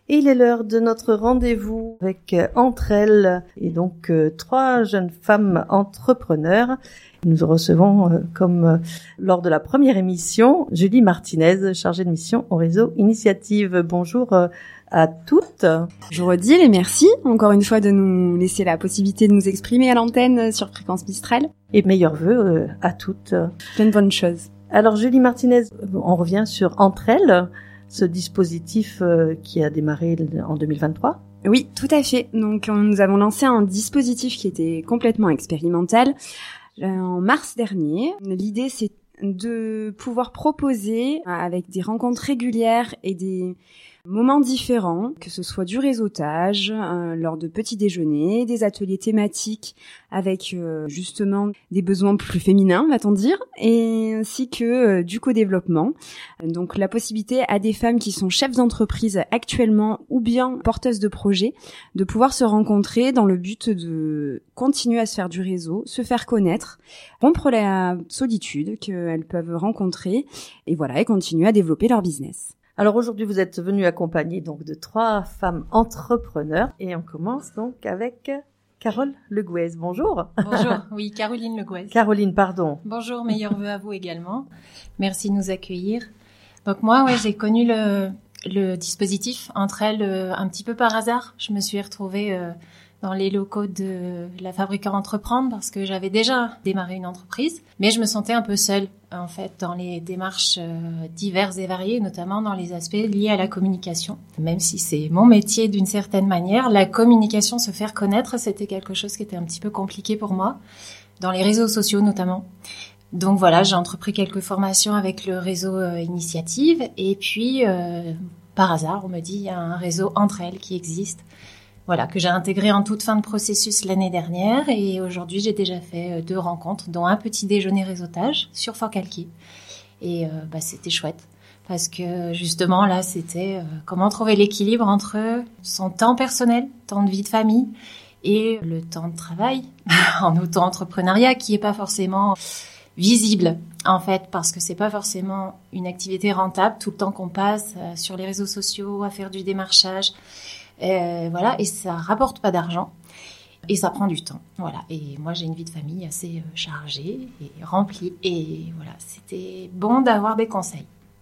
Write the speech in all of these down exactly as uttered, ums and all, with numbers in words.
Et il est l'heure de notre rendez-vous avec euh, Entre elles, et donc euh, trois jeunes femmes entrepreneurs. Nous recevons, euh, comme euh, lors de la première émission, Julie Martinez, chargée de mission au réseau Initiative. Bonjour euh, à toutes. Bonjour Odile et merci encore une fois de nous laisser la possibilité de nous exprimer à l'antenne sur Fréquence Mistral. Et meilleurs vœux euh, à toutes. Plein de bonnes choses. Alors Julie Martinez, on revient sur Entre elles, ce dispositif euh, qui a démarré en deux mille vingt-trois. Oui, tout à fait. Donc nous avons lancé un dispositif qui était complètement expérimental euh, en mars dernier. L'idée c'est de pouvoir proposer avec des rencontres régulières et des moments différents, que ce soit du réseautage, euh, lors de petits déjeuners, des ateliers thématiques avec euh, justement des besoins plus féminins, va-t-on dire, et ainsi que euh, du co-développement. Donc la possibilité à des femmes qui sont chefs d'entreprise actuellement ou bien porteuses de projets de pouvoir se rencontrer dans le but de continuer à se faire du réseau, se faire connaître, rompre la solitude qu'elles peuvent rencontrer et voilà, et continuer à développer leur business. Alors aujourd'hui, vous êtes venus accompagner donc de trois femmes entrepreneurs et on commence donc avec Carole Legouez. Bonjour. Bonjour, oui, Caroline Legouez. Caroline, pardon. Bonjour, meilleurs vœux à vous également. Merci de nous accueillir. Donc moi, ouais, j'ai connu le, le dispositif Entre elles euh, un petit peu par hasard. Je me suis retrouvée euh, dans les locaux de la Fabrique à entreprendre parce que j'avais déjà démarré une entreprise, mais je me sentais un peu seule en fait dans les démarches euh, diverses et variées, notamment dans les aspects liés à la communication. Même si c'est mon métier d'une certaine manière, la communication, se faire connaître, c'était quelque chose qui était un petit peu compliqué pour moi, dans les réseaux sociaux notamment. Donc voilà, j'ai entrepris quelques formations avec le réseau euh, Initiative et puis euh, par hasard, on me dit il y a un réseau Entre elles qui existe. Voilà, que j'ai intégré en toute fin de processus l'année dernière et aujourd'hui j'ai déjà fait deux rencontres, dont un petit déjeuner réseautage sur Forcalquier. Et euh, bah, c'était chouette parce que justement là c'était euh, comment trouver l'équilibre entre son temps personnel, temps de vie de famille et le temps de travail en auto-entrepreneuriat qui est pas forcément visible en fait parce que c'est pas forcément une activité rentable tout le temps qu'on passe euh, sur les réseaux sociaux à faire du démarchage. Euh, voilà, et ça rapporte pas d'argent et ça prend du temps. Voilà, et moi j'ai une vie de famille assez euh, chargée et remplie et voilà, c'était bon d'avoir des conseils.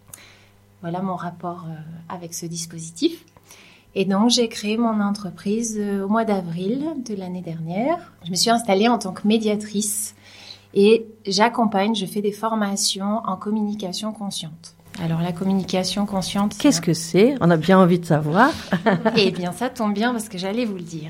Voilà mon rapport euh, avec ce dispositif. Et donc j'ai créé mon entreprise euh, au mois d'avril de l'année dernière. Je me suis installée en tant que médiatrice et j'accompagne, je fais des formations en communication consciente. Alors la communication consciente... Qu'est-ce que c'est ? On a bien envie de savoir. Eh bien, ça tombe bien parce que j'allais vous le dire.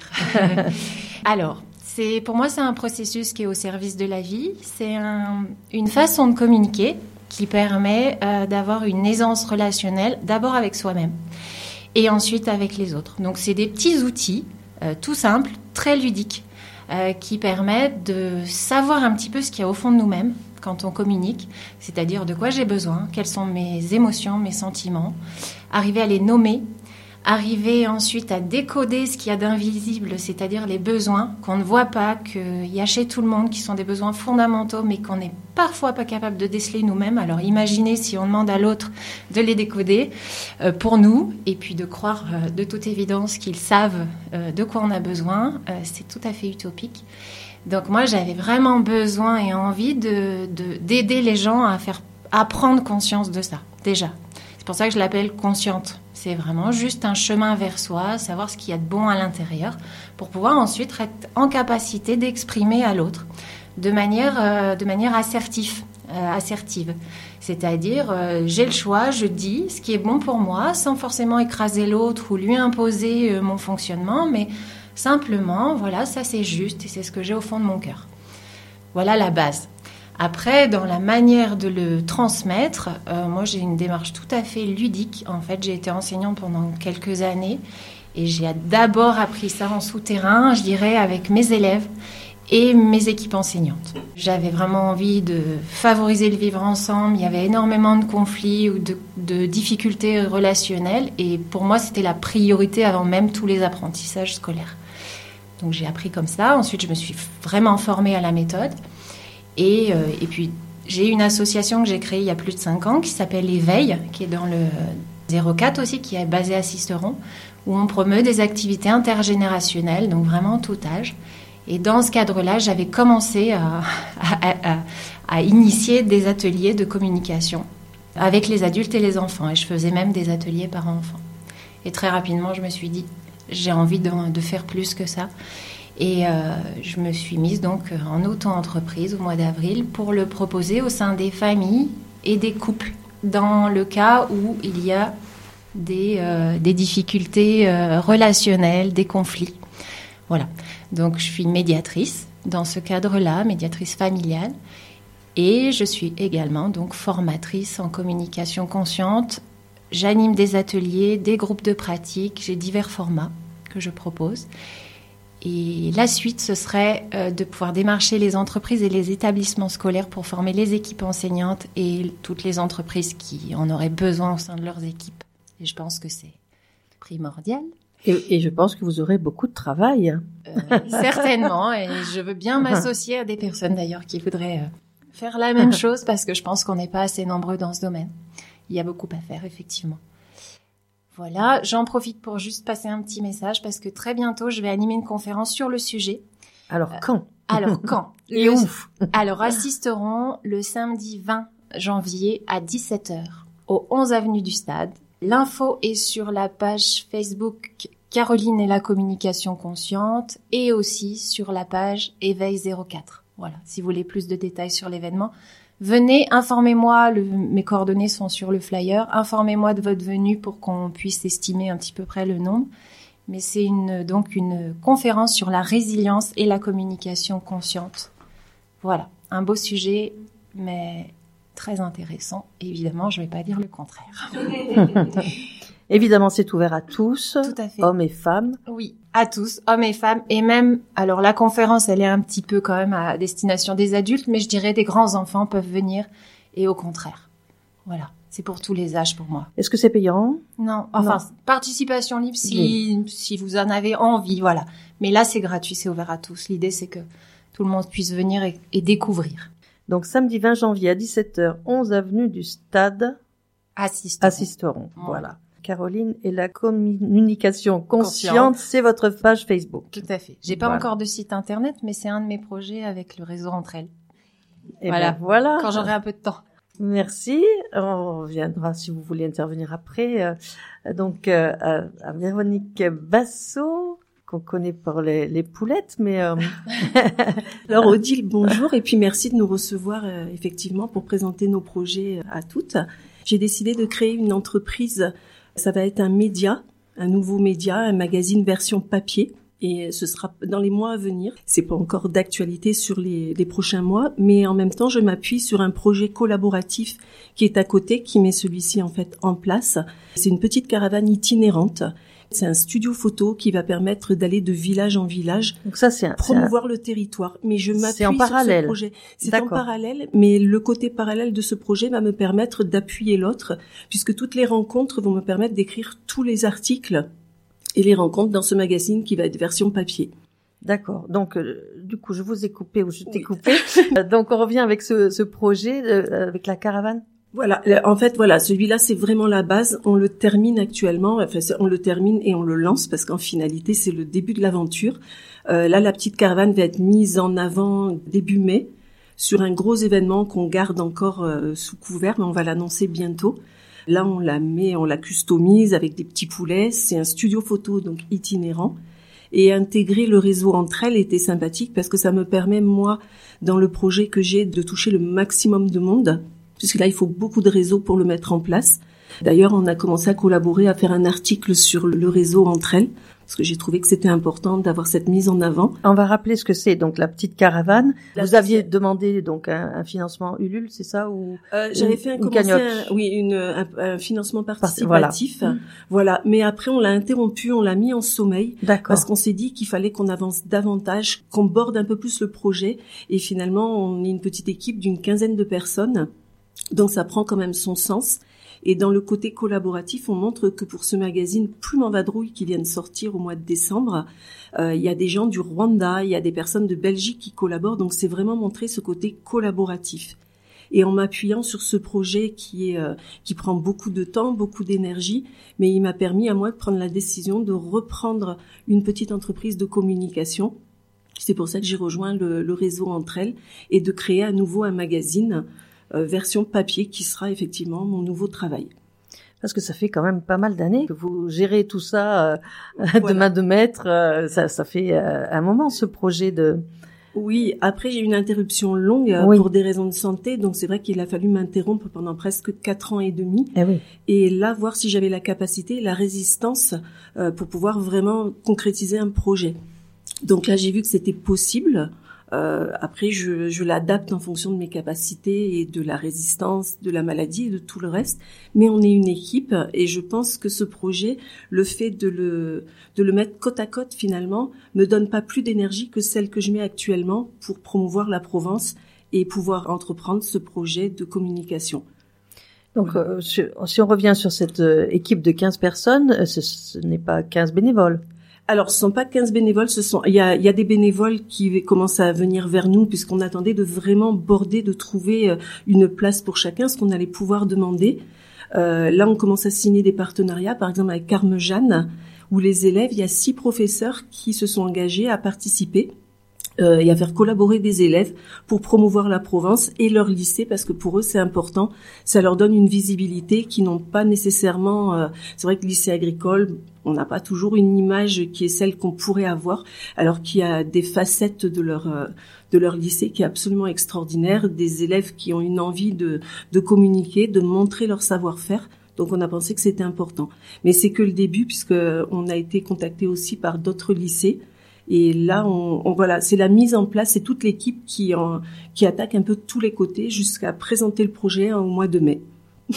Alors, c'est, pour moi, c'est un processus qui est au service de la vie. C'est un, une façon de communiquer qui permet euh, d'avoir une aisance relationnelle, d'abord avec soi-même et ensuite avec les autres. Donc, c'est des petits outils, euh, tout simples, très ludiques, euh, qui permettent de savoir un petit peu ce qu'il y a au fond de nous-mêmes quand on communique, c'est-à-dire de quoi j'ai besoin, quelles sont mes émotions, mes sentiments, arriver à les nommer, arriver ensuite à décoder ce qu'il y a d'invisible, c'est-à-dire les besoins qu'on ne voit pas, qu'il y a chez tout le monde, qui sont des besoins fondamentaux, mais qu'on n'est parfois pas capable de déceler nous-mêmes. Alors imaginez si on demande à l'autre de les décoder euh, pour nous, et puis de croire euh, de toute évidence qu'ils savent euh, de quoi on a besoin, euh, c'est tout à fait utopique. Donc moi, j'avais vraiment besoin et envie de, de, d'aider les gens à faire, à prendre conscience de ça, déjà. C'est pour ça que je l'appelle consciente. C'est vraiment juste un chemin vers soi, savoir ce qu'il y a de bon à l'intérieur, pour pouvoir ensuite être en capacité d'exprimer à l'autre de manière, euh, de manière assertive, euh, assertive. C'est-à-dire, euh, j'ai le choix, je dis ce qui est bon pour moi, sans forcément écraser l'autre ou lui imposer euh, mon fonctionnement, mais simplement, voilà, ça c'est juste et c'est ce que j'ai au fond de mon cœur. Voilà la base. Après, dans la manière de le transmettre, euh, moi j'ai une démarche tout à fait ludique. En fait, j'ai été enseignante pendant quelques années et j'ai d'abord appris ça en souterrain, je dirais, avec mes élèves et mes équipes enseignantes. J'avais vraiment envie de favoriser le vivre ensemble. Il y avait énormément de conflits ou de, de difficultés relationnelles et pour moi, c'était la priorité avant même tous les apprentissages scolaires. Donc j'ai appris comme ça. Ensuite, je me suis vraiment formée à la méthode. Et, euh, et puis, j'ai une association que j'ai créée il y a plus de cinq ans qui s'appelle Éveil, qui est dans le, zéro quatre aussi, qui est basé à Sisteron, où on promeut des activités intergénérationnelles, donc vraiment tout âge. Et dans ce cadre-là, j'avais commencé à, à, à, à initier des ateliers de communication avec les adultes et les enfants. Et je faisais même des ateliers parents-enfants. Et très rapidement, je me suis dit, j'ai envie de, de faire plus que ça. Et euh, je me suis mise donc en auto-entreprise au mois d'avril pour le proposer au sein des familles et des couples, dans le cas où il y a des, euh, des difficultés euh, relationnelles, des conflits. Voilà. Donc, je suis médiatrice dans ce cadre-là, médiatrice familiale. Et je suis également donc formatrice en communication consciente. J'anime des ateliers, des groupes de pratique. J'ai divers formats que je propose. Et la suite, ce serait euh, de pouvoir démarcher les entreprises et les établissements scolaires pour former les équipes enseignantes et toutes les entreprises qui en auraient besoin au sein de leurs équipes. Et je pense que c'est primordial. Et, et je pense que vous aurez beaucoup de travail. Euh, certainement, et je veux bien m'associer à des personnes d'ailleurs qui voudraient euh, faire la même chose parce que je pense qu'on n'est pas assez nombreux dans ce domaine. Il y a beaucoup à faire, effectivement. Voilà, j'en profite pour juste passer un petit message parce que très bientôt, je vais animer une conférence sur le sujet. Alors, quand euh, Alors, quand Et où Alors, assisteront le samedi vingt janvier à dix-sept heures au onze avenue du Stade. L'info est sur la page Facebook Caroline et la communication consciente et aussi sur la page Éveil zéro quatre. Voilà, si vous voulez plus de détails sur l'événement, venez, informez-moi, le, mes coordonnées sont sur le flyer, informez-moi de votre venue pour qu'on puisse estimer un petit peu près le nombre. Mais c'est une, donc une conférence sur la résilience et la communication consciente. Voilà, un beau sujet, mais très intéressant. Évidemment, je ne vais pas dire le contraire. Évidemment, c'est ouvert à tous, Tout à fait. Hommes et femmes. Oui, à tous, hommes et femmes. Et même, alors la conférence, elle est un petit peu quand même à destination des adultes, mais je dirais des grands enfants peuvent venir et au contraire. Voilà, c'est pour tous les âges pour moi. Est-ce que c'est payant? Non, enfin, Non. Participation libre si, Oui. si vous en avez envie, voilà. Mais là, c'est gratuit, c'est ouvert à tous. L'idée, c'est que tout le monde puisse venir et, et découvrir. Donc, samedi vingt janvier à dix-sept heures, onze avenue du Stade, Assisteront. assisteront. Mmh. Voilà. Caroline et la communication consciente, Consciente. c'est votre page Facebook. Tout à fait. J'ai pas Voilà. encore de site internet, mais c'est un de mes projets avec le réseau Entre Elles. Et Voilà. ben voilà. Quand j'aurai un peu de temps. Merci. On reviendra si vous voulez intervenir après. Euh, donc, euh, à, à Véronique Bassot, qu'on connaît pour les, les poulettes, mais... Euh... Alors Odile, bonjour et puis merci de nous recevoir euh, effectivement pour présenter nos projets à toutes. J'ai décidé de créer une entreprise, ça va être un média, un nouveau média, un magazine version papier et ce sera dans les mois à venir. C'est pas encore d'actualité sur les, les prochains mois, mais en même temps je m'appuie sur un projet collaboratif qui est à côté, qui met celui-ci en fait en place. C'est une petite caravane itinérante. C'est un studio photo qui va permettre d'aller de village en village, Donc ça, c'est un, promouvoir c'est un... le territoire. Mais je m'appuie C'est en sur parallèle. ce projet. C'est D'accord. en parallèle, mais le côté parallèle de ce projet va me permettre d'appuyer l'autre, puisque toutes les rencontres vont me permettre d'écrire tous les articles et les rencontres dans ce magazine qui va être version papier. D'accord. Donc, euh, du coup, je vous ai coupé ou je t'ai Oui. coupé. Donc, on revient avec ce, ce projet, euh, avec la caravane. Voilà. En fait, voilà, celui-là, c'est vraiment la base. On le termine actuellement. Enfin, c'est- on le termine et on le lance parce qu'en finalité, c'est le début de l'aventure. Euh, là, la petite caravane va être mise en avant début mai sur un gros événement qu'on garde encore euh, sous couvert, mais on va l'annoncer bientôt. Là, on la met, on la customise avec des petits poulets. C'est un studio photo, donc itinérant. Et intégrer le réseau Entre Elles était sympathique parce que ça me permet, moi, dans le projet que j'ai, de toucher le maximum de monde. Puisque là, il faut beaucoup de réseaux pour le mettre en place. D'ailleurs, on a commencé à collaborer, à faire un article sur le réseau Entre Elles, parce que j'ai trouvé que c'était important d'avoir cette mise en avant. On va rappeler ce que c'est, donc la petite caravane. La vous aviez petite- demandé donc un, un financement Ulule, c'est ça ou Euh, J'avais Une- fait un, une commencer cagnotte. un- oui, une, un, un financement voilà. participatif. Voilà. Mais après, on l'a interrompu, on l'a mis en sommeil. D'accord. Parce qu'on s'est dit qu'il fallait qu'on avance davantage, qu'on borde un peu plus le projet. Et finalement, on est une petite équipe d'une quinzaine de personnes. Donc ça prend quand même son sens. Et dans le côté collaboratif, on montre que pour ce magazine Plume en vadrouille qui vient de sortir au mois de décembre, euh, il y a des gens du Rwanda, il y a des personnes de Belgique qui collaborent. Donc c'est vraiment montrer ce côté collaboratif. et en m'appuyant sur ce projet qui est euh, qui prend beaucoup de temps, beaucoup d'énergie, mais il m'a permis à moi de prendre la décision de reprendre une petite entreprise de communication. C'est pour ça que j'ai rejoint le, le réseau Entre Elles et de créer à nouveau un magazine euh, version papier qui sera effectivement mon nouveau travail. Parce que ça fait quand même pas mal d'années que vous gérez tout ça euh, voilà. de main de maître. Euh, ça, ça fait euh, un moment ce projet de... Oui, après j'ai eu une interruption longue euh, oui. pour des raisons de santé, donc c'est vrai qu'il a fallu m'interrompre pendant presque quatre ans et demi. Eh oui. Et là, voir si j'avais la capacité, la résistance euh, pour pouvoir vraiment concrétiser un projet. Donc là, j'ai vu que c'était possible. Euh, après, je, je l'adapte en fonction de mes capacités et de la résistance, de la maladie et de tout le reste. Mais on est une équipe et je pense que ce projet, le fait de le, de le mettre côte à côte finalement, me donne pas plus d'énergie que celle que je mets actuellement pour promouvoir la Provence et pouvoir entreprendre ce projet de communication. Donc, voilà. euh, si, si on revient sur cette euh, équipe de quinze personnes, ce, ce n'est pas quinze bénévoles. Alors, ce sont pas quinze bénévoles, ce sont, il y a, il y a des bénévoles qui commencent à venir vers nous puisqu'on attendait de vraiment border, de trouver une place pour chacun, ce qu'on allait pouvoir demander. Euh, là, on commence à signer des partenariats, par exemple avec Carme Jeanne, où les élèves, il y a six professeurs qui se sont engagés à participer. Euh, et à faire collaborer des élèves pour promouvoir la Provence et leur lycée parce que pour eux c'est important, ça leur donne une visibilité qu'ils n'ont pas nécessairement. Euh, c'est vrai que le lycée agricole, on n'a pas toujours une image qui est celle qu'on pourrait avoir, alors qu'il y a des facettes de leur euh, de leur lycée qui est absolument extraordinaire, des élèves qui ont une envie de de communiquer, de montrer leur savoir-faire. Donc on a pensé que c'était important, mais c'est que le début puisque on a été contacté aussi par d'autres lycées. Et là, on, on voilà, c'est la mise en place, c'est toute l'équipe qui en, qui attaque un peu de tous les côtés jusqu'à présenter le projet au mois de mai.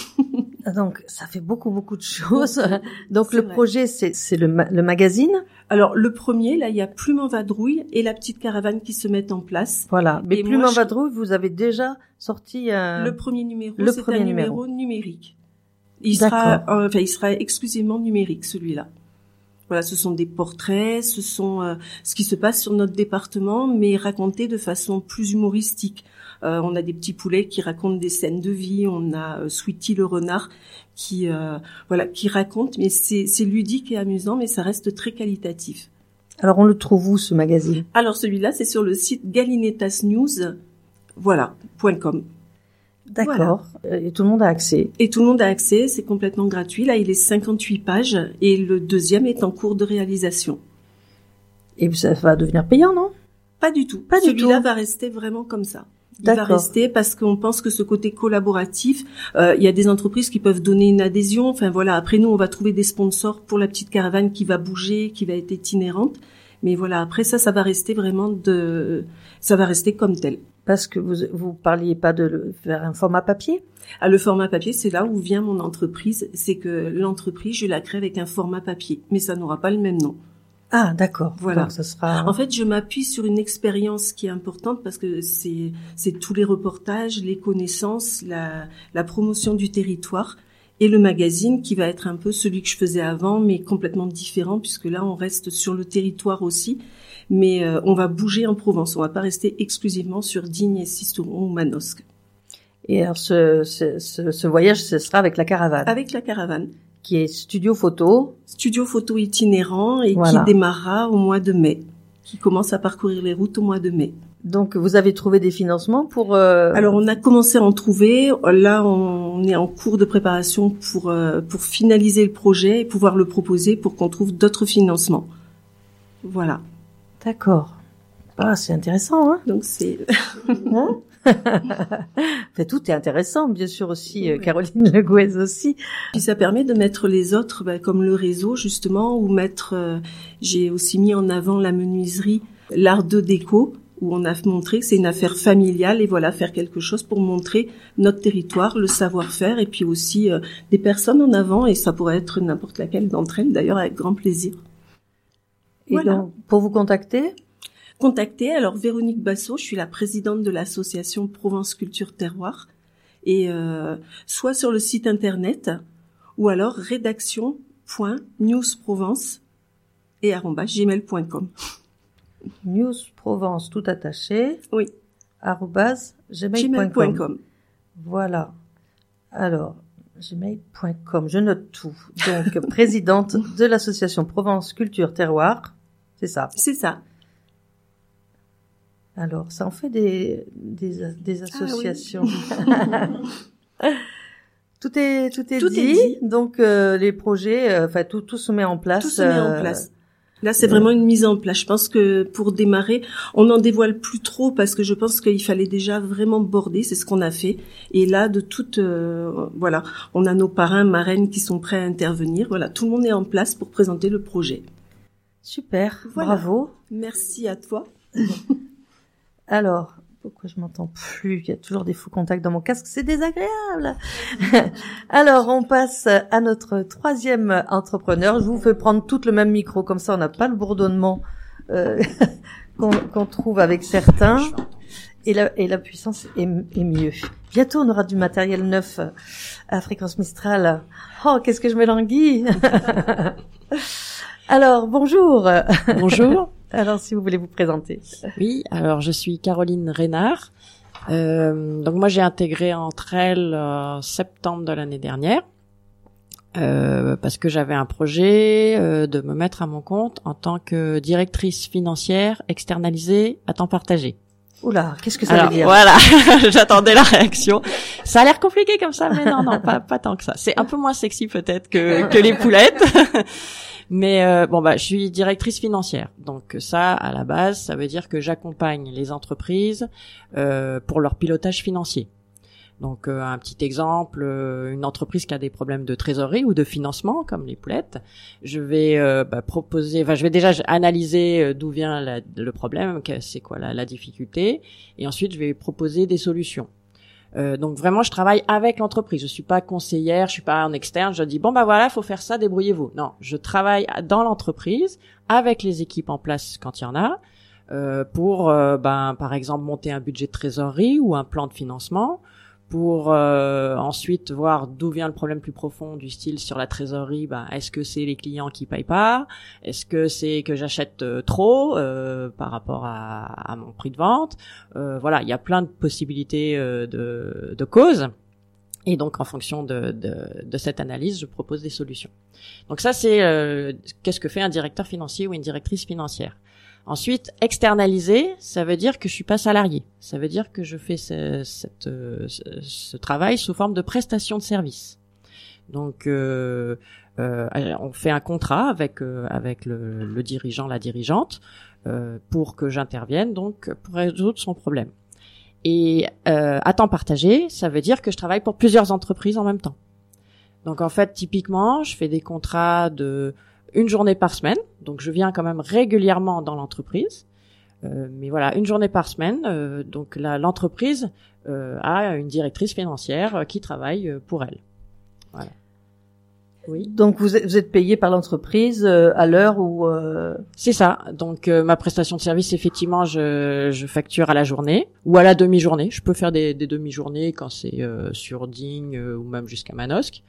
Donc, ça fait beaucoup, beaucoup de choses. Donc, c'est le vrai. projet, c'est, c'est le, ma- le magazine. Alors, le premier, là, il y a Plume en vadrouille et la petite caravane qui se mettent en place. Voilà. Mais Et Plume moi, en je- vadrouille, vous avez déjà sorti un... Le premier numéro, Le c'est premier un numéro. numéro numérique. Il sera, D'accord. euh, enfin, il sera exclusivement numérique, celui-là. Voilà, ce sont des portraits, ce sont euh, ce qui se passe sur notre département, mais raconté de façon plus humoristique. Euh, on a des petits poulets qui racontent des scènes de vie, on a euh, Sweetie le renard qui euh, voilà qui raconte, mais c'est c'est ludique et amusant, mais ça reste très qualitatif. Alors, on le trouve où, ce magazine? Alors celui-là, c'est sur le site galinetas news, voilà point com. D'accord. Euh, Et tout le monde a accès. Et tout le monde a accès, c'est complètement gratuit. Là, il est cinquante-huit pages et le deuxième est en cours de réalisation. Et ça va devenir payant, non? Pas du tout. Pas du Celui-là tout. va rester vraiment comme ça. Il va D'accord. rester parce qu'on pense que ce côté collaboratif, euh, il y a des entreprises qui peuvent donner une adhésion. Enfin voilà, après nous, on va trouver des sponsors pour la petite caravane qui va bouger, qui va être itinérante. Mais voilà, après ça, ça va rester vraiment de, ça va rester comme tel. Parce que vous vous parliez pas de le faire un format papier? Ah, le format papier, c'est là où vient mon entreprise. C'est que l'entreprise, je la crée avec un format papier, mais ça n'aura pas le même nom. Ah, d'accord. Voilà. Donc, ça sera... En fait, je m'appuie sur une expérience qui est importante parce que c'est c'est tous les reportages, les connaissances, la la promotion du territoire et le magazine qui va être un peu celui que je faisais avant, mais complètement différent puisque là, on reste sur le territoire aussi, mais euh, on va bouger en Provence. On va pas rester exclusivement sur Digne et Sisteron ou Manosque. Et alors, ce, ce, ce, ce voyage, ce sera avec la caravane, Avec la caravane. qui est studio photo. Studio photo itinérant et Voilà. qui démarrera au mois de mai, qui commence à parcourir les routes au mois de mai. Donc, vous avez trouvé des financements pour... euh, Alors, on a commencé à en trouver. Là, on est en cours de préparation pour euh, pour finaliser le projet et pouvoir le proposer pour qu'on trouve d'autres financements. Voilà. D'accord. Ah, c'est intéressant, hein, Donc, c'est... hein Enfin, tout est intéressant, bien sûr aussi. euh, Oui. Caroline Le Gouez aussi. Puis ça permet de mettre les autres, bah, comme le réseau, justement, ou mettre... euh, j'ai aussi mis en avant la menuiserie, l'art de déco, où on a montré que c'est une affaire familiale et voilà, faire quelque chose pour montrer notre territoire, le savoir-faire et puis aussi euh, des personnes en avant et ça pourrait être n'importe laquelle d'entre elles, d'ailleurs, avec grand plaisir. Et Voilà. donc, pour vous contacter, Contactez alors Véronique Bassot, je suis la présidente de l'association Provence Culture Terroir, et euh, soit sur le site internet ou alors rédaction point newsprovence et arobase gmail point com. News Provence tout attaché, Oui, arobase gmail gmail point point com. com. Voilà. Alors, gmail point com, je note tout. Donc, présidente de l'association Provence Culture Terroir, c'est ça. C'est ça. Alors, ça en fait des des, des associations. Ah, oui. Tout est tout est, tout dit, est dit. Donc euh, les projets, enfin euh, tout tout se met en place. Tout se met en place. Là, c'est euh... vraiment une mise en place. Je pense que pour démarrer, on n'en dévoile plus trop parce que je pense qu'il fallait déjà vraiment border. C'est ce qu'on a fait. Et là, de toute, euh, voilà, on a nos parrains, marraines qui sont prêts à intervenir. Voilà, tout le monde est en place pour présenter le projet. Super, voilà. Bravo. Merci à toi. Alors. Pourquoi je m'entends plus? Il y a toujours des faux contacts dans mon casque, c'est désagréable. Alors, on passe à notre troisième entrepreneur. Je vous fais prendre tout le même micro, comme ça on n'a pas le bourdonnement euh, qu'on, qu'on trouve avec certains. Et la, et la puissance est, est mieux. Bientôt, on aura du matériel neuf à Fréquence Mistral. Oh, qu'est-ce que je me languis. Alors, bonjour. Bonjour. Alors, si vous voulez vous présenter. Oui, alors je suis Caroline Reynard. Euh, donc moi, j'ai intégré Entrel en septembre de l'année dernière euh, parce que j'avais un projet euh, de me mettre à mon compte en tant que directrice financière externalisée à temps partagé. Oula, qu'est-ce que ça alors, veut dire? Voilà, j'attendais la réaction. Ça a l'air compliqué comme ça, mais non, non, pas, pas tant que ça. C'est un peu moins sexy peut-être que, que les poulettes. Mais euh, bon bah je suis directrice financière. Donc ça à la base, ça veut dire que j'accompagne les entreprises euh, pour leur pilotage financier. Donc euh, un petit exemple, euh, une entreprise qui a des problèmes de trésorerie ou de financement comme les poulettes, je vais euh, bah, proposer enfin je vais déjà analyser euh, d'où vient la, le problème, c'est quoi la, la difficulté et ensuite je vais proposer des solutions. Euh, donc vraiment, je travaille avec l'entreprise. Je suis pas conseillère, je suis pas en externe. Je dis bon bah voilà, faut faire ça, débrouillez-vous. Non, je travaille dans l'entreprise avec les équipes en place quand il y en a, euh, pour euh, ben par exemple monter un budget de trésorerie ou un plan de financement, pour euh, ensuite voir d'où vient le problème plus profond du style sur la trésorerie. Ben est-ce que c'est les clients qui payent pas? Est-ce que c'est que j'achète euh, trop euh, par rapport à, à mon prix de vente? euh, Voilà, il y a plein de possibilités euh, de, de causes. Et donc en fonction de, de, de cette analyse, je propose des solutions. Donc ça c'est euh, qu'est-ce que fait un directeur financier ou une directrice financière. Ensuite, externaliser, ça veut dire que je suis pas salarié. Ça veut dire que je fais ce, cette, ce, ce travail sous forme de prestation de service. Donc, euh, euh, on fait un contrat avec euh, avec le, le dirigeant, la dirigeante, euh, pour que j'intervienne, donc pour résoudre son problème. Et euh, à temps partagé, ça veut dire que je travaille pour plusieurs entreprises en même temps. Donc, en fait, typiquement, je fais des contrats de une journée par semaine, donc je viens quand même régulièrement dans l'entreprise, euh, mais voilà, une journée par semaine, euh, donc là, l'entreprise euh, a une directrice financière euh, qui travaille euh, pour elle. Voilà. Oui. Donc vous êtes, vous êtes payé par l'entreprise euh, à l'heure où euh... C'est ça. Donc euh, ma prestation de service, effectivement, je, je facture à la journée ou à la demi-journée. Je peux faire des, des demi-journées quand c'est euh, sur Digne euh, ou même jusqu'à Manosque.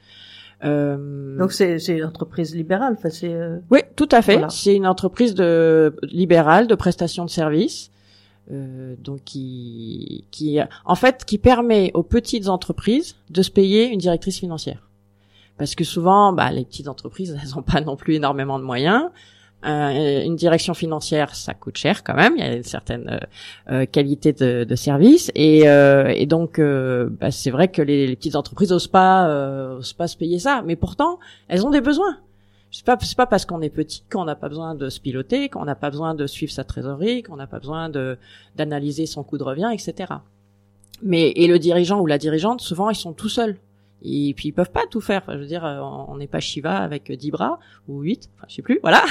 Euh... Donc c'est c'est une entreprise libérale, enfin c'est. Euh... Oui, tout à fait. Voilà. C'est une entreprise de libérale de prestation de services, euh, donc qui qui en fait qui permet aux petites entreprises de se payer une directrice financière, parce que souvent, bah les petites entreprises, elles ont pas non plus énormément de moyens. Euh, une direction financière, ça coûte cher quand même. Il y a une certaine euh, euh, qualité de, de service et, euh, et donc euh, bah, c'est vrai que les, les petites entreprises osent pas, euh, osent pas se payer ça. Mais pourtant, elles ont des besoins. C'est pas, c'est pas parce qu'on est petit qu'on n'a pas besoin de se piloter, qu'on n'a pas besoin de suivre sa trésorerie, qu'on n'a pas besoin de d'analyser son coût de revient, et cetera. Mais et le dirigeant ou la dirigeante, souvent, ils sont tout seuls. Et puis ils peuvent pas tout faire. Enfin, je veux dire, on n'est pas Shiva avec dix bras ou huit, enfin je sais plus. Voilà.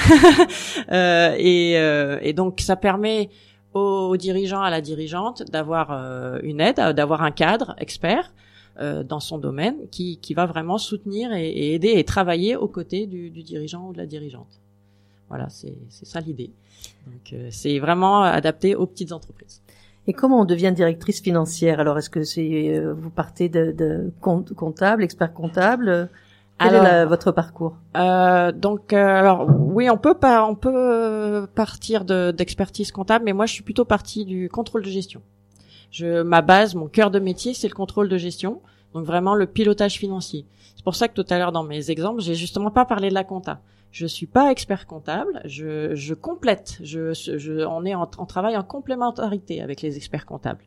euh, et, euh, et donc ça permet aux dirigeants, à la dirigeante, d'avoir euh, une aide, d'avoir un cadre expert euh, dans son domaine qui, qui va vraiment soutenir et, et aider et travailler aux côtés du, du dirigeant ou de la dirigeante. Voilà, c'est, c'est ça l'idée. Donc euh, c'est vraiment adapté aux petites entreprises. Et comment on devient directrice financière? Alors, est-ce que c'est euh, vous partez de, de comptable, expert comptable? Quel alors, est la, votre parcours? euh, Donc, euh, alors oui, on peut pas, on peut partir de, d'expertise comptable, mais moi, je suis plutôt partie du contrôle de gestion. Je, ma base, mon cœur de métier, c'est le contrôle de gestion, donc vraiment le pilotage financier. C'est pour ça que tout à l'heure dans mes exemples, j'ai justement pas parlé de la compta. Je suis pas expert comptable, je, je complète, je, je, on est en, on travaille en complémentarité avec les experts comptables.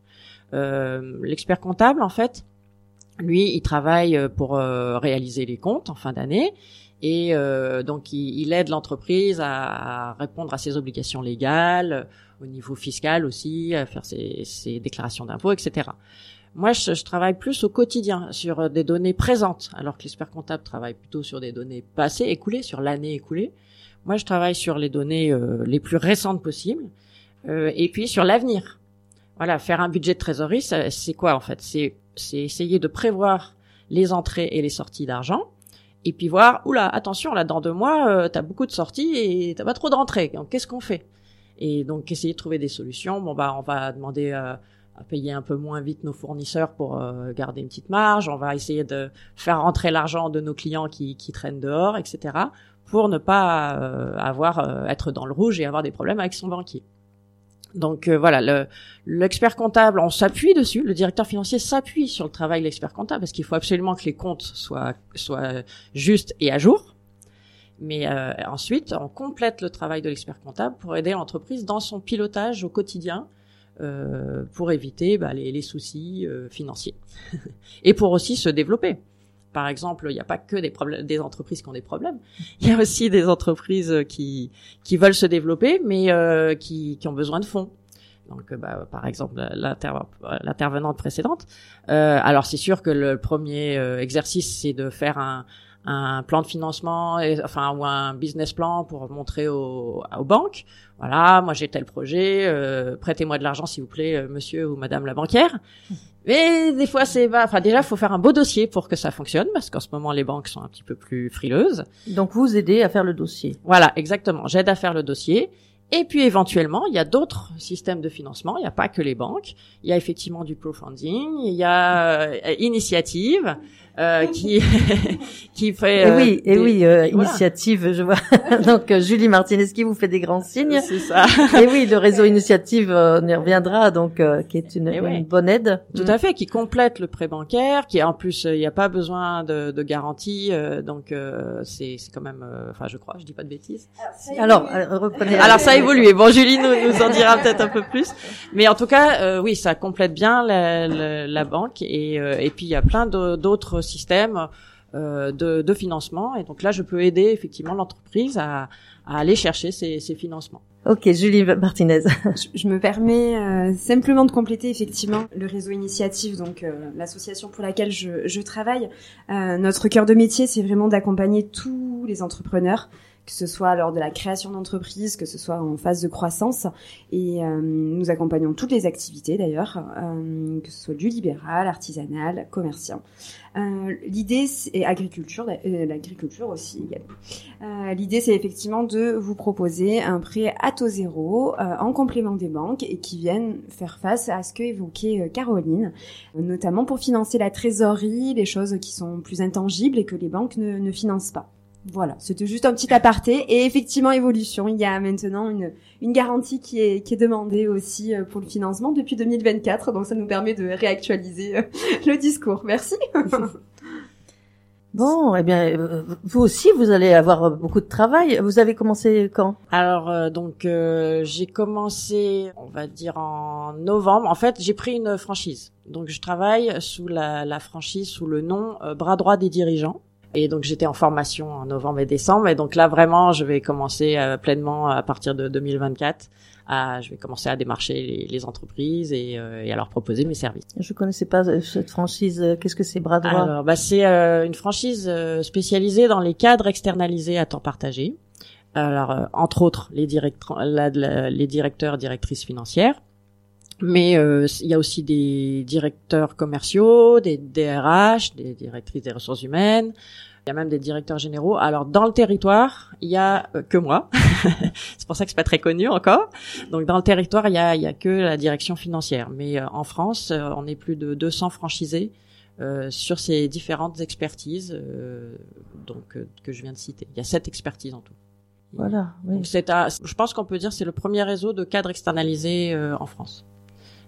Euh, l'expert comptable, en fait, lui, il travaille pour euh, réaliser les comptes en fin d'année. Et euh, donc, il, il aide l'entreprise à, à répondre à ses obligations légales, euh, au niveau fiscal aussi, à faire ses, ses déclarations d'impôts, et cetera. Moi, je, je travaille plus au quotidien sur des données présentes, alors que l'expert comptable travaille plutôt sur des données passées, écoulées, sur l'année écoulée. Moi, je travaille sur les données euh, les plus récentes possibles, euh, et puis sur l'avenir. Voilà, faire un budget de trésorerie, ça, c'est quoi en fait ? C'est, c'est essayer de prévoir les entrées et les sorties d'argent. Et puis voir, oula, attention, là, dans deux mois, euh, t'as beaucoup de sorties et t'as pas trop de rentrées. Donc, qu'est-ce qu'on fait? Et donc, essayer de trouver des solutions. Bon, bah, on va demander euh, à payer un peu moins vite nos fournisseurs pour euh, garder une petite marge. On va essayer de faire rentrer l'argent de nos clients qui, qui traînent dehors, et cetera, pour ne pas euh, avoir euh, être dans le rouge et avoir des problèmes avec son banquier. Donc euh, voilà, le, l'expert comptable, on s'appuie dessus, le directeur financier s'appuie sur le travail de l'expert comptable parce qu'il faut absolument que les comptes soient, soient justes et à jour. Mais euh, ensuite, on complète le travail de l'expert comptable pour aider l'entreprise dans son pilotage au quotidien euh, pour éviter bah, les, les soucis euh, financiers et pour aussi se développer. Par exemple, il n'y a pas que des problèmes, des entreprises qui ont des problèmes. Il y a aussi des entreprises qui qui veulent se développer, mais euh, qui qui ont besoin de fonds. Donc, bah, par exemple, l'inter, l'intervenante précédente. Euh, alors, c'est sûr que le premier euh, exercice, c'est de faire un un plan de financement, et, enfin ou un business plan pour montrer aux, aux banques. Voilà, moi j'ai tel projet, euh, prêtez-moi de l'argent s'il vous plaît, euh, monsieur ou madame la banquière. Mais des fois c'est pas, enfin déjà faut faire un beau dossier pour que ça fonctionne parce qu'en ce moment les banques sont un petit peu plus frileuses. Donc vous aidez à faire le dossier. Voilà, exactement. J'aide à faire le dossier. Et puis éventuellement, il y a d'autres systèmes de financement. Il n'y a pas que les banques. Il y a effectivement du crowdfunding. Il y a euh, Initiative euh, qui qui fait. Euh, et oui, et des, oui, euh, voilà. Initiative. Je vois. Donc euh, Julie Martinez qui vous fait des grands signes. C'est ça. Et oui, le réseau Initiative, euh, on y reviendra. Donc euh, qui est une, ouais. une bonne aide. Tout à fait, qui complète le prêt bancaire, qui en plus il n'y a pas besoin de, de garantie, euh, donc euh, c'est c'est quand même, enfin euh, je crois, je dis pas de bêtises. Alors euh, reprenez. Alors ça a évolué. Bon, Julie nous, nous en dira peut-être un peu plus, mais en tout cas, euh, oui, ça complète bien la, la, la banque et euh, et puis il y a plein de, d'autres systèmes euh, de, de financement et donc là je peux aider effectivement l'entreprise à, à aller chercher ces, ces financements. Ok, Julie Martinez. Je, je me permets euh, simplement de compléter effectivement le réseau Initiative, donc euh, l'association pour laquelle je, je travaille. Euh, notre cœur de métier, c'est vraiment d'accompagner tous les entrepreneurs, que ce soit lors de la création d'entreprise, que ce soit en phase de croissance. Et euh, nous accompagnons toutes les activités d'ailleurs, euh, que ce soit du libéral, artisanal, commercial. Euh, l'idée, c'est agriculture, euh, l'agriculture aussi également. Euh, l'idée, c'est effectivement de vous proposer un prêt à taux zéro euh, en complément des banques et qui viennent faire face à ce que évoquait euh, Caroline, euh, notamment pour financer la trésorerie, les choses qui sont plus intangibles et que les banques ne, ne financent pas. Voilà, c'était juste un petit aparté et effectivement évolution. Il y a maintenant une une garantie qui est qui est demandée aussi pour le financement depuis deux mille vingt-quatre, donc ça nous permet de réactualiser le discours. Merci. Bon, eh bien, vous aussi, vous allez avoir beaucoup de travail. Vous avez commencé quand ? Alors, euh, donc, euh, j'ai commencé, on va dire, en novembre. En fait, j'ai pris une franchise. Donc, je travaille sous la, la franchise, sous le nom euh, Bras droit des dirigeants. Et donc, j'étais en formation en novembre et décembre. Et donc là, vraiment, je vais commencer euh, pleinement à partir de deux mille vingt-quatre. À, je vais commencer à démarcher les, les entreprises et, euh, et à leur proposer mes services. Je connaissais pas cette franchise. Qu'est-ce que c'est Bras droit ? Alors, bah, c'est euh, une franchise euh, spécialisée dans les cadres externalisés à temps partagé. Alors, euh, entre autres, les, directeurs, la, la, les directeurs, directrices financières. Mais euh, il y a aussi des directeurs commerciaux, des D R H, des directrices des ressources humaines. Il y a même des directeurs généraux. Alors, dans le territoire, il y a euh, que moi. C'est pour ça que c'est pas très connu encore. Donc, dans le territoire, il y a, il y a que la direction financière. Mais euh, en France, euh, on est plus de deux cents franchisés euh, sur ces différentes expertises euh, donc euh, que je viens de citer. Il y a sept expertises en tout. Voilà. Oui. Donc, c'est un, je pense qu'on peut dire que c'est le premier réseau de cadres externalisés euh, en France.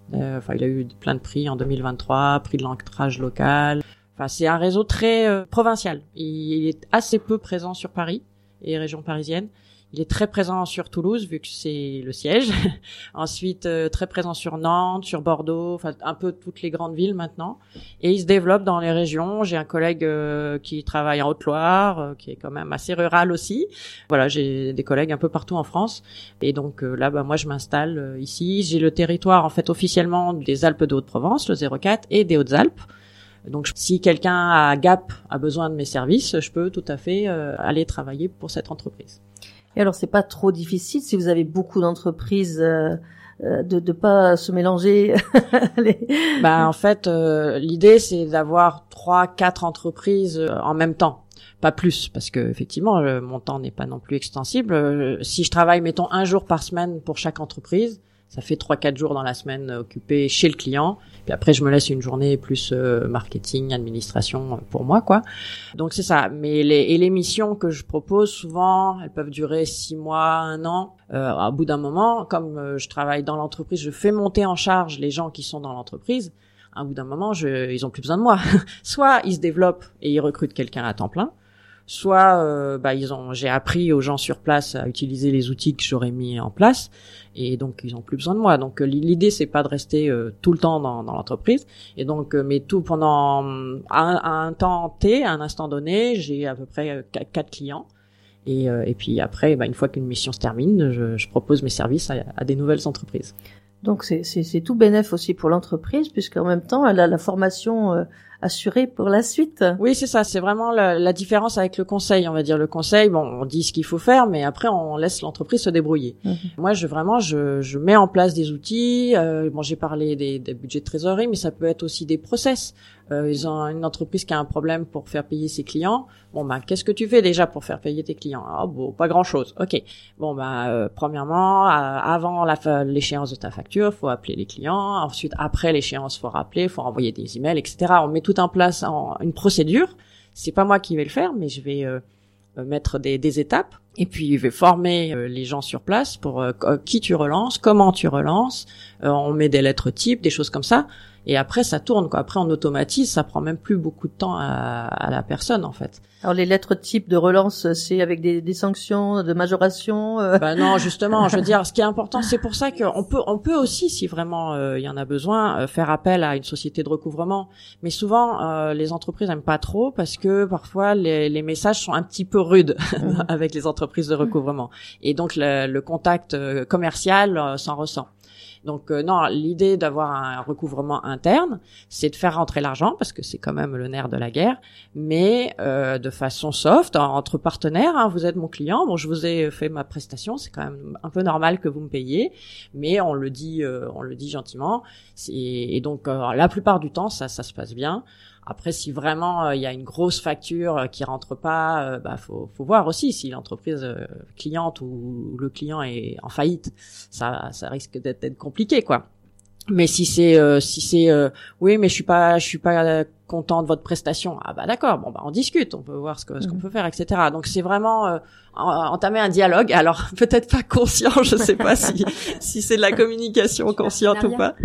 Euh, enfin, il a eu plein de prix en deux mille vingt-trois, prix de l'ancrage local. Enfin, c'est un réseau très euh, provincial. Il, il est assez peu présent sur Paris et région parisienne. Il est très présent sur Toulouse, vu que c'est le siège. Ensuite, euh, très présent sur Nantes, sur Bordeaux, enfin un peu toutes les grandes villes maintenant. Et il se développe dans les régions. J'ai un collègue euh, qui travaille en Haute-Loire, euh, qui est quand même assez rural aussi. Voilà, j'ai des collègues un peu partout en France. Et donc euh, là, bah moi, je m'installe euh, ici. J'ai le territoire, en fait, officiellement des Alpes de Haute-Provence, le zéro quatre, et des Hautes-Alpes. Donc, si quelqu'un à Gap a besoin de mes services, je peux tout à fait euh, aller travailler pour cette entreprise. Et alors, c'est pas trop difficile si vous avez beaucoup d'entreprises euh, euh, de de pas se mélanger. les... Bah en fait, euh, l'idée c'est d'avoir trois, quatre entreprises euh, en même temps, pas plus, parce que effectivement, le, mon temps n'est pas non plus extensible. Euh, si je travaille, mettons un jour par semaine pour chaque entreprise, ça fait trois, quatre jours dans la semaine euh, occupés chez le client. Puis après, je me laisse une journée plus euh, marketing, administration pour moi, quoi. Donc c'est ça. Mais les et les missions que je propose, souvent, elles peuvent durer six mois, un an. Euh, à bout d'un moment, comme euh, je travaille dans l'entreprise, je fais monter en charge les gens qui sont dans l'entreprise. À bout d'un moment, je, ils ont plus besoin de moi. Soit ils se développent et ils recrutent quelqu'un à temps plein. Soit euh, bah ils ont j'ai appris aux gens sur place à utiliser les outils que j'aurais mis en place et donc ils ont plus besoin de moi. Donc l'idée c'est pas de rester euh, tout le temps dans, dans l'entreprise et donc euh, mais tout pendant un, un temps T, à un instant donné, j'ai à peu près quatre, quatre clients et euh, et puis après bah une fois qu'une mission se termine, je, je propose mes services à, à des nouvelles entreprises. Donc c'est c'est c'est tout bénef aussi pour l'entreprise puisqu'en même temps elle a la formation euh, assurée pour la suite. Oui, c'est ça, c'est vraiment la, la différence avec le conseil, on va dire le conseil, bon, on dit ce qu'il faut faire mais après on laisse l'entreprise se débrouiller. Mmh. Moi, je vraiment je je mets en place des outils, euh, bon, j'ai parlé des des budgets de trésorerie mais ça peut être aussi des process. Euh, ils ont une entreprise qui a un problème pour faire payer ses clients. Bon bah qu'est-ce que tu fais déjà pour faire payer tes clients? Ah bon, pas grand-chose. OK. Bon bah euh, premièrement, euh, avant la fa- l'échéance de ta facture, faut appeler les clients. Ensuite, après l'échéance, faut rappeler, faut envoyer des emails, et cetera. On met tout en place en une procédure. C'est pas moi qui vais le faire, mais je vais euh, mettre des, des étapes. Et puis, je vais former euh, les gens sur place pour euh, qui tu relances, comment tu relances. Euh, on met des lettres types, des choses comme ça. Et après, ça tourne, quoi. Après, on automatise, ça prend même plus beaucoup de temps à, à la personne, en fait. Alors, les lettres types de relance, c'est avec des, des sanctions, de majoration euh... Ben non, justement, je veux dire, ce qui est important, c'est pour ça qu'on peut, on peut aussi, si vraiment il euh, y en a besoin, euh, faire appel à une société de recouvrement. Mais souvent, euh, les entreprises n'aiment pas trop parce que parfois, les, les messages sont un petit peu rudes mmh. avec les entreprises de recouvrement. Et donc, le, le contact euh, commercial euh, s'en ressent. Donc euh, non, l'idée d'avoir un recouvrement interne, c'est de faire rentrer l'argent parce que c'est quand même le nerf de la guerre, mais euh, de façon soft, entre partenaires. Hein, vous êtes mon client, bon, je vous ai fait ma prestation, c'est quand même un peu normal que vous me payiez, mais on le dit, euh, on le dit gentiment. C'est, et donc euh, la plupart du temps, ça, ça se passe bien. Après, si vraiment il euh, y a une grosse facture euh, qui rentre pas, euh, bah faut, faut voir aussi si l'entreprise euh, cliente ou le client est en faillite. Ça, ça risque d'être, d'être compliqué, quoi. Mais si c'est, euh, si c'est, euh, oui, mais je suis pas, je suis pas content de votre prestation. Ah bah d'accord, bon bah on discute, on peut voir ce, que, ce qu'on peut faire, et cetera. Donc c'est vraiment euh, entamer un dialogue. Alors peut-être pas conscient, je sais pas si si c'est de la communication consciente ou pas.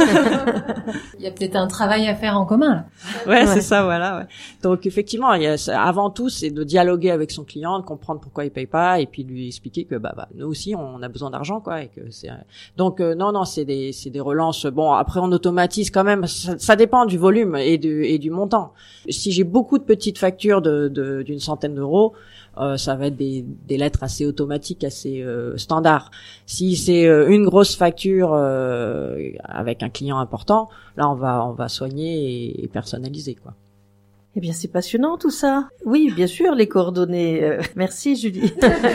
Il y a peut-être un travail à faire en commun là. Ouais, ouais. C'est ça, voilà. Ouais. Donc effectivement, il y a, avant tout, c'est de dialoguer avec son client, de comprendre pourquoi il paye pas, et puis lui expliquer que bah, bah nous aussi on a besoin d'argent, quoi, et que c'est. Donc euh, non non, c'est des c'est des relances. Bon après on automatise quand même. Ça, ça dépend du volume et du et du montant. Si j'ai beaucoup de petites factures de, de d'une centaine d'euros, euh, ça va être des, des lettres assez automatiques, assez euh, standards. Si c'est euh, une grosse facture euh, avec un client important, là on va on va soigner et, et personnaliser, quoi. Eh bien, c'est passionnant tout ça. Oui, bien sûr, les coordonnées. Euh, merci, Julie.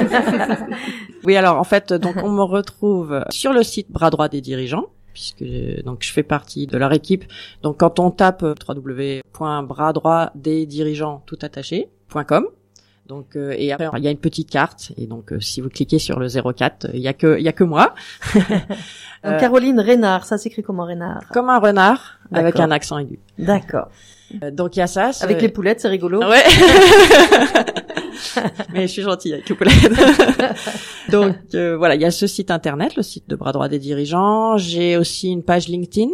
Oui, alors en fait, donc on me retrouve sur le site Bras droit des dirigeants, puisque donc je fais partie de leur équipe. Donc quand on tape w w w point bras droit des dirigeants tout attaché point com, donc euh, et après il y a une petite carte et donc euh, si vous cliquez sur le zéro quatre, il y a que il y a que moi. euh, Caroline Reynard, ça s'écrit comment Reynard? Comme un renard. D'accord. Avec un accent aigu. D'accord. Euh, donc il y a ça. Avec les poulettes, c'est rigolo. Ouais. Mais je suis gentille avec les poulettes. Donc euh, voilà, il y a ce site internet, le site de Bras droit des dirigeants. J'ai aussi une page LinkedIn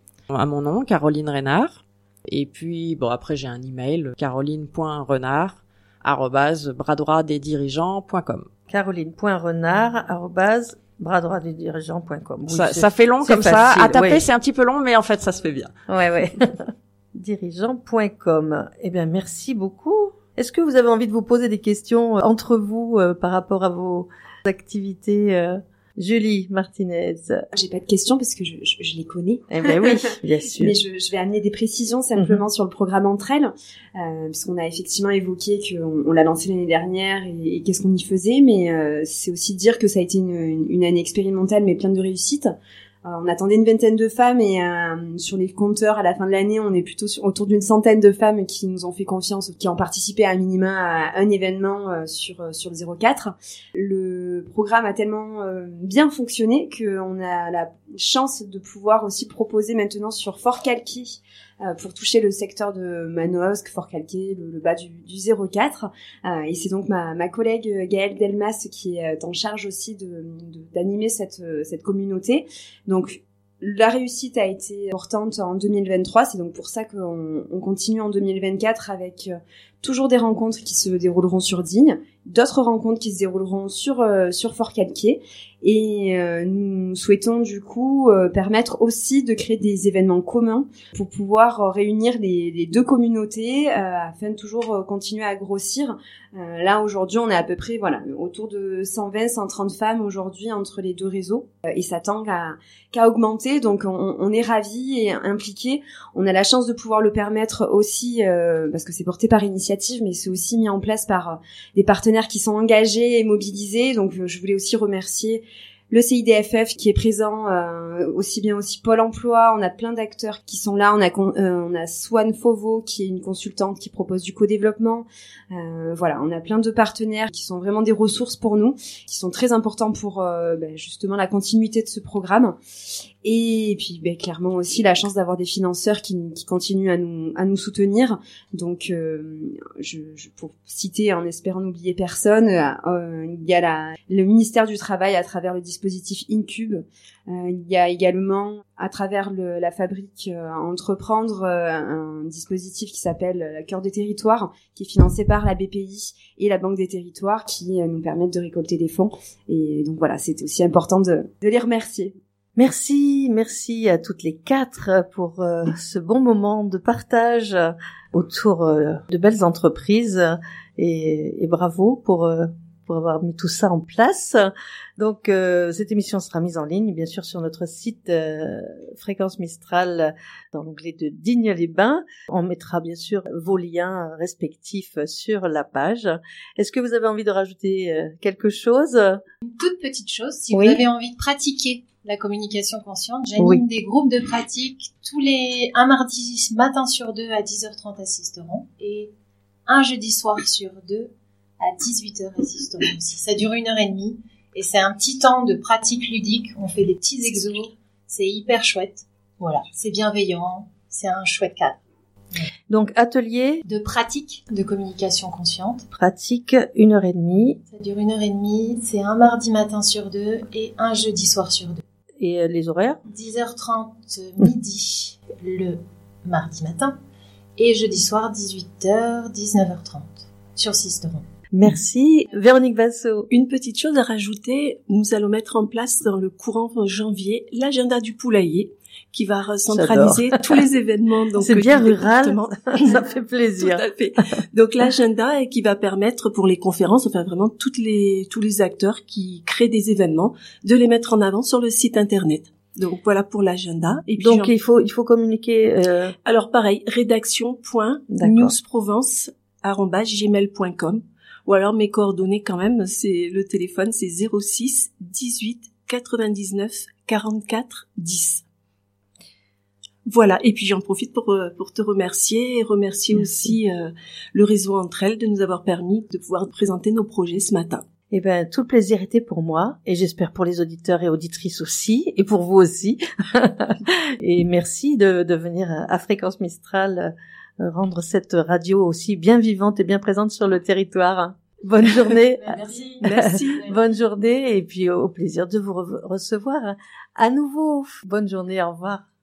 à mon nom, Caroline Renard. Et puis bon, après j'ai un email, caroline point renard arobase bras droit des dirigeants point com. caroline point renard arobase bras droit des dirigeants point com. Oui, ça, ça fait long comme facile, ça. À taper, ouais. C'est un petit peu long, mais en fait, ça se fait bien. Ouais, ouais. dirigeants point com. Eh bien, merci beaucoup. Est-ce que vous avez envie de vous poser des questions entre vous euh, par rapport à vos activités euh, Julie Martinez? J'ai pas de questions parce que je, je, je les connais. Eh ben oui, bien sûr. Mais je, je vais amener des précisions simplement mm-hmm. sur le programme Entre elles, euh, puisqu'on a effectivement évoqué qu'on on l'a lancé l'année dernière et, et qu'est-ce qu'on y faisait, mais euh, c'est aussi dire que ça a été une, une, une année expérimentale mais pleine de réussite. Euh, on attendait une vingtaine de femmes et euh, sur les compteurs à la fin de l'année, on est plutôt sur, autour d'une centaine de femmes qui nous ont fait confiance, qui ont participé à un minima à un événement euh, sur sur le zéro quatre. Le programme a tellement euh, bien fonctionné qu'on a la chance de pouvoir aussi proposer maintenant sur Forcalquier euh, pour toucher le secteur de Manosque, Forcalquier, le, le bas du, du zéro quatre. Euh, et c'est donc ma, ma collègue Gaëlle Delmas qui est en charge aussi de, de, d'animer cette, cette communauté. Donc, la réussite a été importante en deux mille vingt-trois, c'est donc pour ça qu'on on continue en deux mille vingt-quatre avec euh, toujours des rencontres qui se dérouleront sur Digne, d'autres rencontres qui se dérouleront sur euh, sur Forcalquier, et euh, nous souhaitons du coup euh, permettre aussi de créer des événements communs pour pouvoir euh, réunir les, les deux communautés euh, afin de toujours euh, continuer à grossir. Euh, là aujourd'hui, on est à peu près voilà autour de cent vingt, cent trente femmes aujourd'hui entre les deux réseaux, euh, et ça tend à qu'à augmenter. Donc on, on est ravis et impliqués. On a la chance de pouvoir le permettre aussi euh, parce que c'est porté par initiative, mais c'est aussi mis en place par euh, des partenaires qui sont engagés et mobilisés. Donc euh, je voulais aussi remercier le C I D F F qui est présent, euh, aussi bien aussi Pôle Emploi. On a plein d'acteurs qui sont là. On a euh, on a Swan Fauveau qui est une consultante qui propose du co-développement. Euh, voilà, on a plein de partenaires qui sont vraiment des ressources pour nous, qui sont très importants pour euh, ben, justement la continuité de ce programme. Et puis ben, clairement aussi la chance d'avoir des financeurs qui, qui continuent à nous à nous soutenir. Donc euh, je, je pour citer en espérant n'oublier personne, euh, il y a la, le ministère du Travail à travers le dispositif Incube. Euh, il y a également à travers le, la fabrique euh, Entreprendre euh, un dispositif qui s'appelle la Cœur des Territoires, qui est financé par la B P I et la Banque des Territoires, qui euh, nous permettent de récolter des fonds. Et donc voilà, c'était aussi important de, de les remercier. Merci, merci à toutes les quatre pour euh, ce bon moment de partage autour euh, de belles entreprises, et, et bravo pour euh, pour avoir mis tout ça en place. Donc euh, cette émission sera mise en ligne bien sûr sur notre site euh, Fréquence Mistral dans l'onglet de Digne-les-Bains. On mettra bien sûr vos liens respectifs sur la page. Est-ce que vous avez envie de rajouter euh, quelque chose? Une toute petite chose, si oui. vous avez envie de pratiquer la communication consciente, j'anime oui. des groupes de pratique tous les un mardi matin sur deux à dix heures trente à Sisteron et un jeudi soir sur deux à dix-huit heures à Sisteron aussi. Ça dure une heure et demie et c'est un petit temps de pratique ludique. On fait des petits exos, c'est hyper chouette. Voilà, c'est bienveillant, c'est un chouette cadre. Donc atelier de pratique de communication consciente. Pratique une heure et demie. Ça dure une heure et demie, c'est un mardi matin sur deux et un jeudi soir sur deux. Et euh, les horaires? dix heures trente midi le mardi matin et jeudi soir dix-huit heures dix-neuf heures trente sur Sisteron. Merci. Véronique Vassot. Une petite chose à rajouter, nous allons mettre en place dans le courant janvier l'agenda du poulailler qui va centraliser tous les événements. Donc c'est bien rural, ça fait plaisir. Tout à fait. Donc l'agenda et qui va permettre pour les conférences, enfin vraiment toutes les tous les acteurs qui créent des événements, de les mettre en avant sur le site internet. Donc voilà pour l'agenda. Et puis donc il faut il faut communiquer. Euh... Alors pareil, rédaction point newsprovence arobase gmail point com. Ou alors mes coordonnées quand même, c'est le téléphone, c'est zéro six dix-huit quatre-vingt-dix-neuf quarante-quatre dix. Voilà, et puis j'en profite pour pour te remercier et remercier Merci. aussi euh, le réseau Entre elles de nous avoir permis de pouvoir présenter nos projets ce matin. Eh ben, tout le plaisir était pour moi, et j'espère pour les auditeurs et auditrices aussi, et pour vous aussi. Et merci de, de venir à Fréquence Mistral rendre cette radio aussi bien vivante et bien présente sur le territoire. Bonne journée. Merci. Merci. Bonne journée et puis au plaisir de vous re- recevoir à nouveau. Bonne journée, au revoir.